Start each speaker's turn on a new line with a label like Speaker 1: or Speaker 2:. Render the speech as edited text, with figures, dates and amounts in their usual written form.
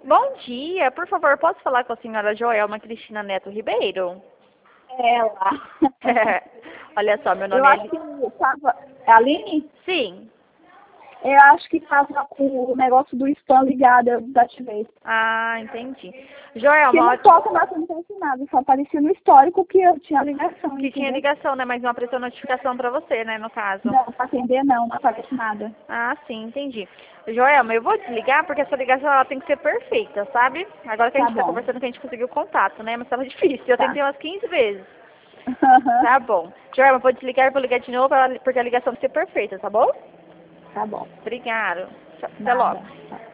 Speaker 1: Bom dia, por favor, posso falar com a senhora Joelma Cristina Neto Ribeiro?
Speaker 2: Ela.
Speaker 1: Olha só, meu
Speaker 2: Eu
Speaker 1: nome é...
Speaker 2: acho que tava. É a Aline?
Speaker 1: Sim.
Speaker 2: Eu acho que tava com o negócio do spam ligado, eu desativei.
Speaker 1: Ah, entendi.
Speaker 2: Que
Speaker 1: Joelma,
Speaker 2: não toca, mas não tem nada, só aparecia no histórico que eu tinha ligação,
Speaker 1: que tinha
Speaker 2: entendeu?
Speaker 1: ligação, né? Mas não apareceu notificação pra você, né, no caso.
Speaker 2: Não, pra atender não aparece nada.
Speaker 1: Ah, sim, entendi. Joelma, eu vou desligar porque essa ligação ela tem que ser perfeita, sabe? Agora que a
Speaker 2: Tá
Speaker 1: gente tá
Speaker 2: bom,
Speaker 1: conversando que a gente conseguiu o contato, né? Mas tava difícil. Eu
Speaker 2: tá.
Speaker 1: tentei umas 15 vezes. Tá bom. Joelma, vou desligar e vou ligar de novo porque a ligação tem que ser perfeita, tá bom?
Speaker 2: Tá bom.
Speaker 1: Obrigado. Até
Speaker 2: Nada.
Speaker 1: logo.
Speaker 2: Tá.